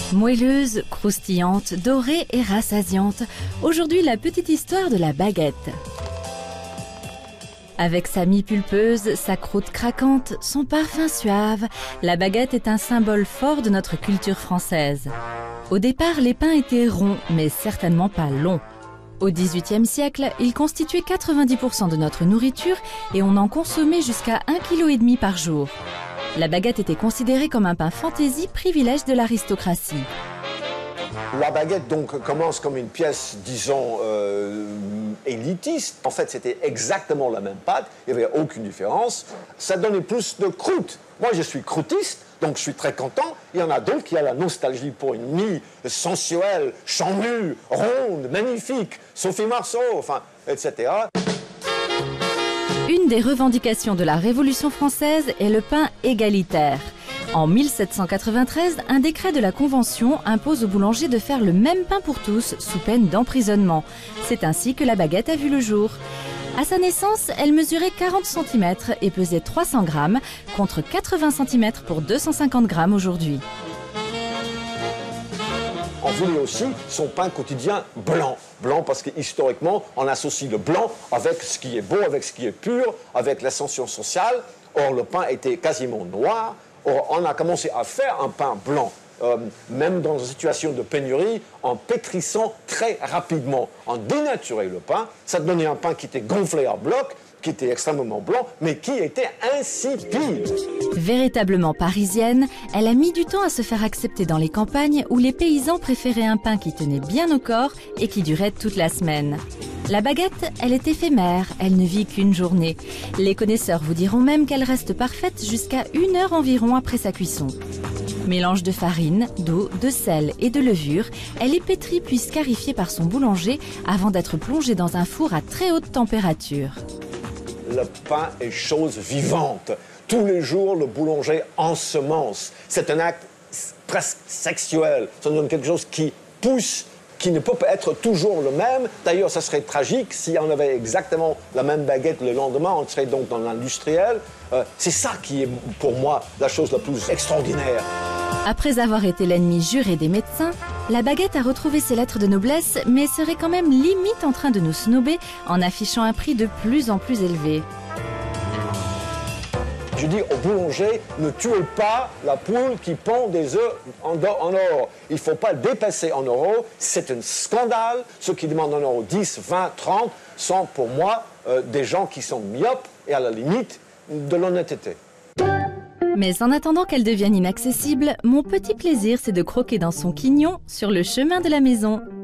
Moelleuse, croustillante, dorée et rassasiante, aujourd'hui la petite histoire de la baguette. Avec sa mie pulpeuse, sa croûte craquante, son parfum suave, la baguette est un symbole fort de notre culture française. Au départ, les pains étaient ronds, mais certainement pas longs. Au XVIIIe siècle, ils constituaient 90% de notre nourriture et on en consommait jusqu'à 1,5 kg par jour. La baguette était considérée comme un pain fantaisie, privilège de l'aristocratie. La baguette donc commence comme une pièce, disons, élitiste. En fait, c'était exactement la même pâte, il n'y avait aucune différence. Ça donnait plus de croûte. Moi, je suis croûtiste, donc je suis très content. Il y en a d'autres qui ont la nostalgie pour une mie sensuelle, chamue, ronde, magnifique, Sophie Marceau, enfin, etc. Une des revendications de la Révolution française est le pain égalitaire. En 1793, un décret de la Convention impose aux boulangers de faire le même pain pour tous, sous peine d'emprisonnement. C'est ainsi que la baguette a vu le jour. À sa naissance, elle mesurait 40 cm et pesait 300 grammes, contre 80 cm pour 250 grammes aujourd'hui. On voulait aussi son pain quotidien blanc. Blanc parce que historiquement, on associe le blanc avec ce qui est beau, avec ce qui est pur, avec l'ascension sociale. Or, le pain était quasiment noir. Or, on a commencé à faire un pain blanc, même dans une situation de pénurie, en pétrissant très rapidement. On dénaturait le pain, ça donnait un pain qui était gonflé à bloc, qui était extrêmement blanc, mais qui était insipide. Véritablement parisienne, elle a mis du temps à se faire accepter dans les campagnes où les paysans préféraient un pain qui tenait bien au corps et qui durait toute la semaine. La baguette, elle est éphémère, elle ne vit qu'une journée. Les connaisseurs vous diront même qu'elle reste parfaite jusqu'à 1 heure environ après sa cuisson. Mélange de farine, d'eau, de sel et de levure, elle est pétrie puis scarifiée par son boulanger avant d'être plongée dans un four à très haute température. Le pain est chose vivante. Tous les jours, le boulanger ensemence. C'est un acte presque sexuel. Ça donne quelque chose qui pousse, qui ne peut pas être toujours le même. D'ailleurs, ça serait tragique si on avait exactement la même baguette le lendemain. On serait donc dans l'industriel. C'est ça qui est, pour moi, la chose la plus extraordinaire. Après avoir été l'ennemi juré des médecins, la baguette a retrouvé ses lettres de noblesse, mais serait quand même limite en train de nous snober en affichant un prix de plus en plus élevé. Je dis au boulanger, ne tuez pas la poule qui pond des œufs en or. Il ne faut pas le dépasser en euros. C'est un scandale. Ceux qui demandent en euros 10, 20, 30 sont pour moi des gens qui sont myopes et à la limite de l'honnêteté. Mais en attendant qu'elle devienne inaccessible, mon petit plaisir c'est de croquer dans son quignon sur le chemin de la maison.